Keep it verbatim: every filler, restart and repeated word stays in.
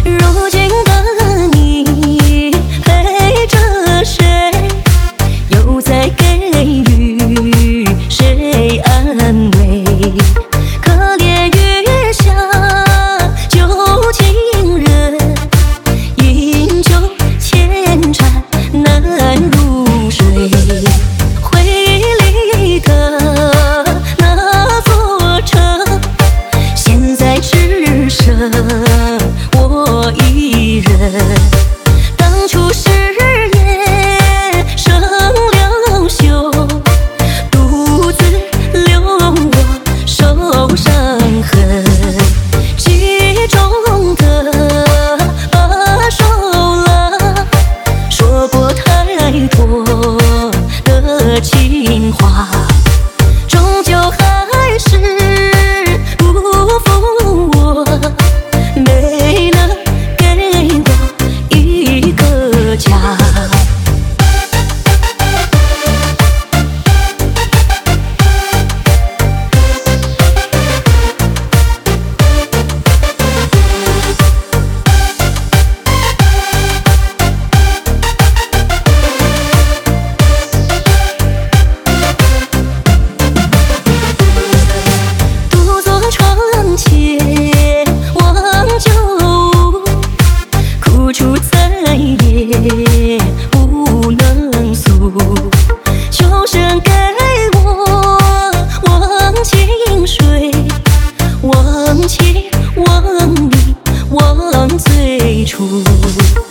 如今的你陪着谁？又在给予谁安慰？可怜月下旧情人，饮酒千盏难入睡。回忆里的那座城，现在只剩我一人。当初誓言生两袖，独自留我受伤痕。记忆中的把手了，说过太多的情话，终究还是不负我，没能给我一个家。独坐窗前望旧物，苦楚再也不能诉。秋声给我忘情水，忘情忘你忘最初。